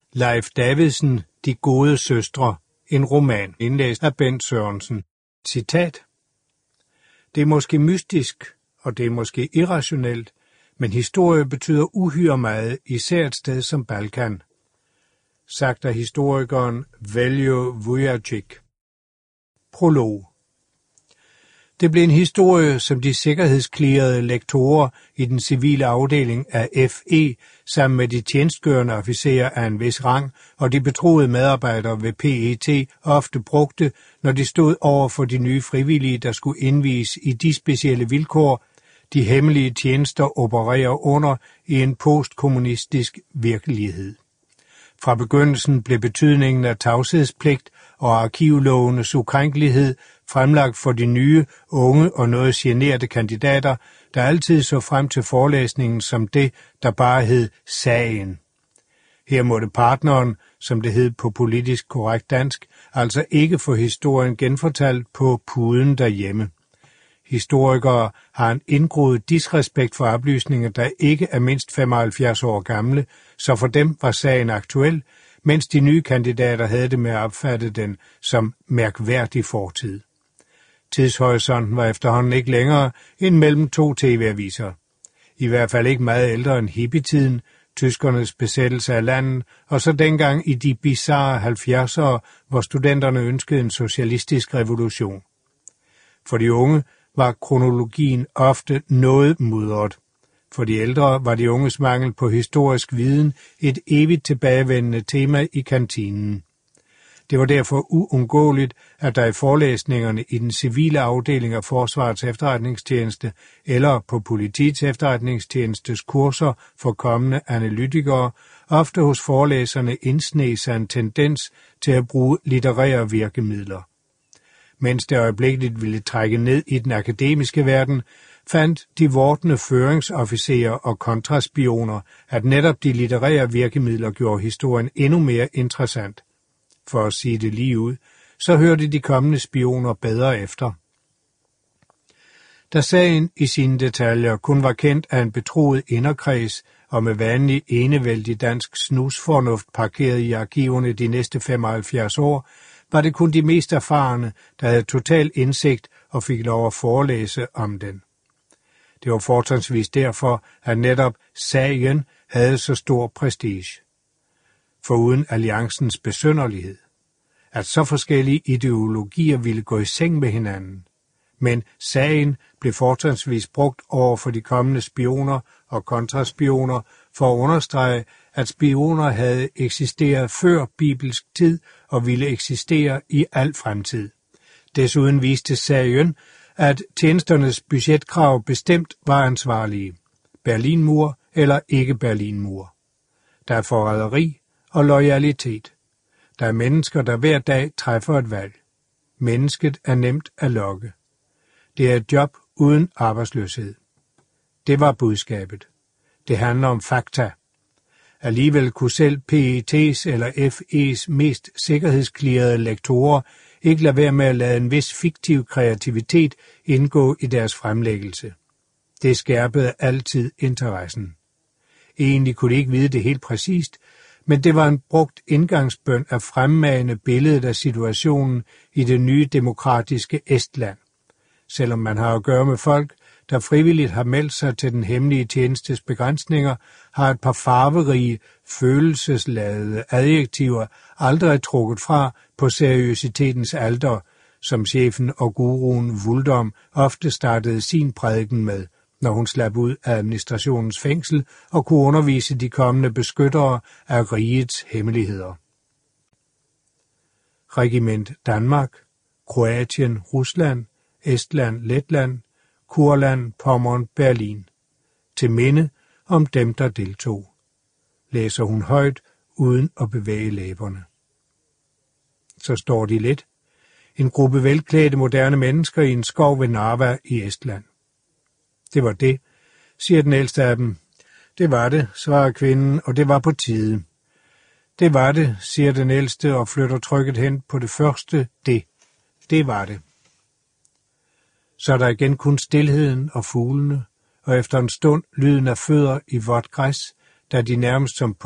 Leif Davidsen, De gode søstre, en roman, indlæst af Bent Sørensen. Citat: Det er måske mystisk, og det er måske irrationelt, men historie betyder uhyre meget, især et sted som Balkan. Sagt af historikeren Veljo Vujacic. Prolog. Det blev en historie, som de sikkerhedsklirrede lektorer i den civile afdeling af FE, sammen med de tjenestgørende officerer af en vis rang og de betroede medarbejdere ved PET, ofte brugte, når de stod over for de nye frivillige, der skulle indvies i de specielle vilkår, de hemmelige tjenester opererer under i en postkommunistisk virkelighed. Fra begyndelsen blev betydningen af tavshedspligt og arkivlovenes ukrænkelighed fremlagt for de nye, unge og noget generte kandidater, der altid så frem til forelæsningen som det, der bare hed sagen. Her måtte partneren, som det hed på politisk korrekt dansk, altså ikke få historien genfortalt på puden derhjemme. Historikere har en indgroet disrespekt for oplysninger, der ikke er mindst 75 år gamle, så for dem var sagen aktuel, mens de nye kandidater havde det med at opfatte den som mærkværdig fortid. Tidshorisonten var efterhånden ikke længere end mellem 2 tv-aviser. I hvert fald ikke meget ældre end hippietiden, tyskernes besættelse af landet, og så dengang i de bizarre 70'ere, hvor studenterne ønskede en socialistisk revolution. For de unge var kronologien ofte noget mudret. For de ældre var de unges mangel på historisk viden et evigt tilbagevendende tema i kantinen. Det var derfor uundgåeligt, at der i forelæsningerne i den civile afdeling af Forsvarets efterretningstjeneste eller på politiets efterretningstjenestes kurser for kommende analytikere, ofte hos forelæserne indsneg sig en tendens til at bruge litterære virkemidler. Mens det øjeblikkeligt ville trække ned i den akademiske verden, fandt de vortende føringsofficerer og kontraspioner, at netop de litterære virkemidler gjorde historien endnu mere interessant. For at sige det lige ud, så hørte de kommende spioner bedre efter. Da sagen i sine detaljer kun var kendt af en betroet inderkreds og med vanlig enevældig dansk snusfornuft parkeret i arkiverne de næste 75 år, var det kun de mest erfarne, der havde total indsigt og fik lov at forelæse om den. Det var fortrinsvis derfor, at netop sagen havde så stor prestige. Foruden alliancens besynderlighed, at så forskellige ideologier ville gå i seng med hinanden. Men sagen blev fortrinsvis brugt over for de kommende spioner og kontraspioner for at understrege, at spioner havde eksisteret før bibelsk tid og ville eksistere i al fremtid. Desuden viste sagen, at tjenesternes budgetkrav bestemt var ansvarlige. Berlinmur eller ikke Berlinmur. Der er forræderi og loyalitet. Der er mennesker, der hver dag træffer et valg. Mennesket er nemt at lokke. Det er et job uden arbejdsløshed. Det var budskabet. Det handler om fakta. Alligevel kunne selv PET's eller FE's mest sikkerhedsklirrede lektorer ikke lade være med at lade en vis fiktiv kreativitet indgå i deres fremlæggelse. Det skærpede altid interessen. Egentlig kunne de ikke vide det helt præcist, men det var en brugt indgangsbøn at fremmane billedet af situationen i det nye demokratiske Estland. Selvom man har at gøre med folk, der frivilligt har meldt sig til den hemmelige tjenestes begrænsninger, har et par farverige, følelsesladede adjektiver aldrig trukket fra på seriøsitetens alter, som chefen og guruen Vuldum ofte startede sin prædiken med, når hun slap ud af administrationens fængsel og kunne undervise de kommende beskyttere af rigets hemmeligheder. Regiment Danmark, Kroatien, Rusland, Estland, Letland, Kurland, Pommern, Berlin. Til minde om dem, der deltog. Læser hun højt, uden at bevæge læberne. Så står de lidt. En gruppe velklædte moderne mennesker i en skov ved Narva i Estland. Det var det, siger den ældste af dem. Det var det, svarer kvinden, og det var på tide. Det var det, siger den ældste og flytter trykket hen på det første det. Det var det. Så er der igen kun stilheden og fuglene, og efter en stund lyden af fødder i vådt græs, da de nærmest som